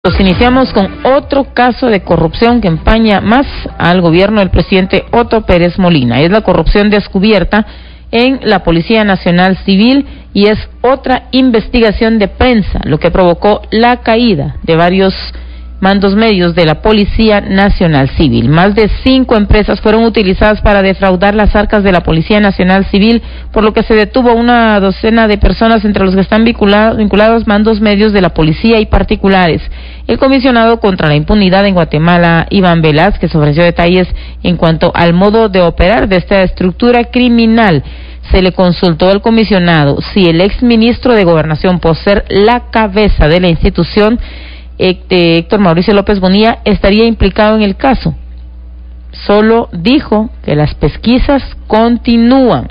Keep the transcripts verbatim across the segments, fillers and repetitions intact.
Nos iniciamos con otro caso de corrupción que empaña más al gobierno del presidente Otto Pérez Molina. Es la corrupción descubierta en la Policía Nacional Civil y es otra investigación de prensa, lo que provocó la caída de varios mandos medios de la Policía Nacional Civil. Más de cinco empresas fueron utilizadas para defraudar las arcas de la Policía Nacional Civil, por lo que se detuvo una docena de personas, entre los que están vinculados, vinculados mandos medios de la policía y particulares. El comisionado contra la impunidad en Guatemala, Iván Velázquez, ofreció detalles en cuanto al modo de operar de esta estructura criminal. Se le consultó al comisionado si el exministro de Gobernación, por ser la cabeza de la institución, Héctor Mauricio López Bonilla, estaría implicado en el caso. Solo dijo que las pesquisas continúan.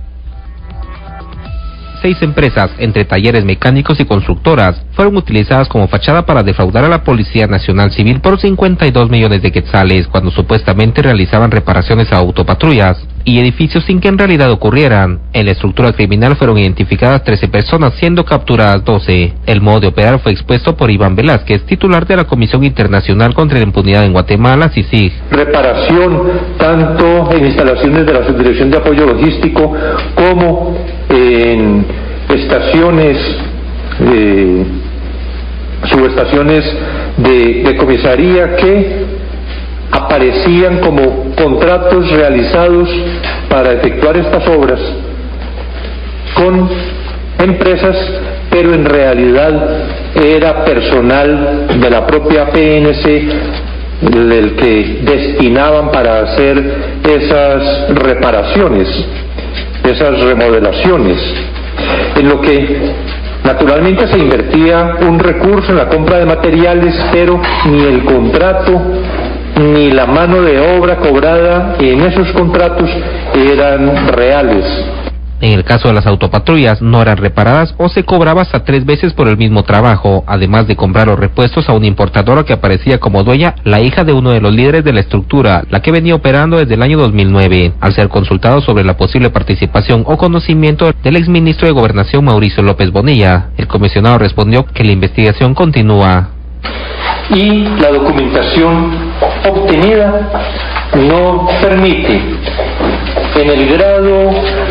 Seis empresas, entre talleres mecánicos y constructoras, fueron utilizadas como fachada para defraudar a la Policía Nacional Civil por cincuenta y dos millones de quetzales, cuando supuestamente realizaban reparaciones a autopatrullas y edificios sin que en realidad ocurrieran. En la estructura criminal fueron identificadas trece personas, siendo capturadas doce. El modo de operar fue expuesto por Iván Velázquez, titular de la Comisión Internacional contra la Impunidad en Guatemala, C I C I G. Reparación tanto en instalaciones de la Subdirección de Apoyo Logístico como en estaciones, eh, subestaciones de, de comisaría que aparecían como contratos realizados para efectuar estas obras con empresas, pero en realidad era personal de la propia P N C el que destinaban para hacer esas reparaciones, esas remodelaciones, en lo que naturalmente se invertía un recurso en la compra de materiales, pero ni el contrato ni la mano de obra cobrada en esos contratos eran reales. En el caso de las autopatrullas, no eran reparadas o se cobraba hasta tres veces por el mismo trabajo, además de comprar los repuestos a una importadora que aparecía como dueña, la hija de uno de los líderes de la estructura, la que venía operando desde el año dos mil nueve. Al ser consultado sobre la posible participación o conocimiento del exministro de Gobernación, Mauricio López Bonilla, el comisionado respondió que la investigación continúa. Y la documentación obtenida no permite, en el grado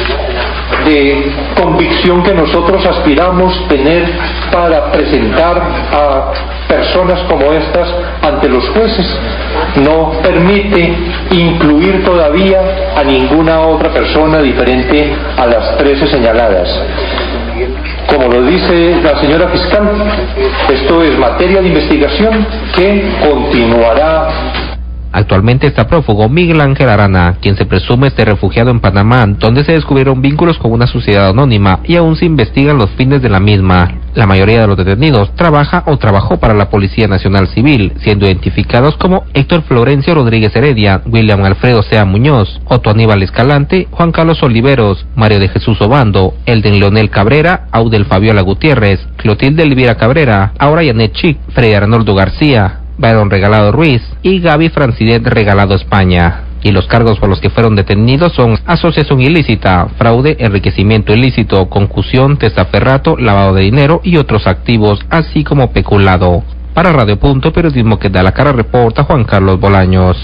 de convicción que nosotros aspiramos tener para presentar a personas como estas ante los jueces, no permite incluir todavía a ninguna otra persona diferente a las trece señaladas. Como lo dice la señora fiscal, esto es materia de investigación que continuará. Actualmente está prófugo Miguel Ángel Arana, quien se presume esté refugiado en Panamá, donde se descubrieron vínculos con una sociedad anónima y aún se investigan los fines de la misma. La mayoría de los detenidos trabaja o trabajó para la Policía Nacional Civil, siendo identificados como Héctor Florencio Rodríguez Heredia, William Alfredo Sea Muñoz, Otto Aníbal Escalante, Juan Carlos Oliveros, Mario de Jesús Obando, Elden Leonel Cabrera, Audel Fabiola Gutiérrez, Clotilde Elvira Cabrera, Aura Yanet Chic, Freddy Arnoldo García, Byron Regalado Ruiz y Gaby Francidet Regalado España. Y los cargos por los que fueron detenidos son asociación ilícita, fraude, enriquecimiento ilícito, concusión, testaferrato, lavado de dinero y otros activos, así como peculado. Para Radio Punto, periodismo que da la cara, reporta Juan Carlos Bolaños.